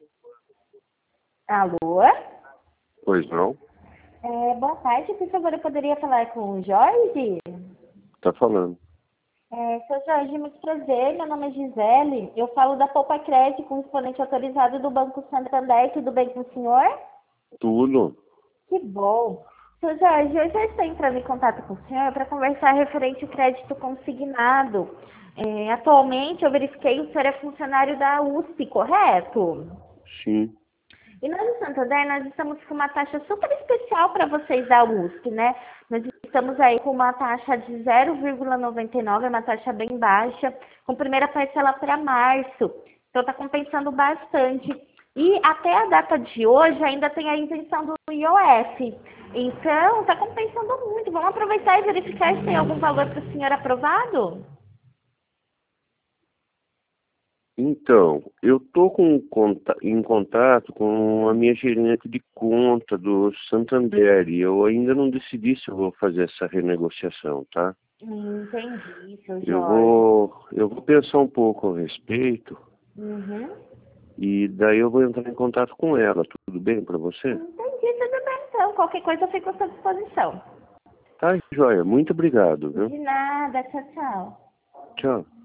Alô? Pois não? Boa tarde, por favor, eu poderia falar com o Jorge? Tá falando. Seu Jorge, muito prazer, meu nome é Gisele. Eu falo da Poupa Crédito, com exponente autorizado do Banco Santander. Tudo bem com o senhor? Tudo. Que bom. Seu Jorge, eu já estou entrando em contato com o senhor para conversar referente ao crédito consignado. Atualmente, eu verifiquei que o senhor é funcionário da USP, correto? Sim. E nós no Santander, nós estamos com uma taxa super especial para vocês da USP, né? Nós estamos aí com uma taxa de 0,99, uma taxa bem baixa, com primeira parcela para março. Então está compensando bastante. E até a data de hoje ainda tem a isenção do IOF. Então está compensando muito. Vamos aproveitar e verificar se tem algum valor para o senhor aprovado? Então, eu tô em contato com a minha gerente de conta do Santander e eu ainda não decidi se eu vou fazer essa renegociação, tá? Entendi, seu Eu Jorge. vou, eu vou pensar um pouco a respeito Uhum. e daí eu vou entrar em contato com ela. Tudo bem para você? Entendi, tudo bem. Então, qualquer coisa eu fico à sua disposição. Tá, joia. Muito obrigado, viu? De nada, tchau, tchau. Tchau.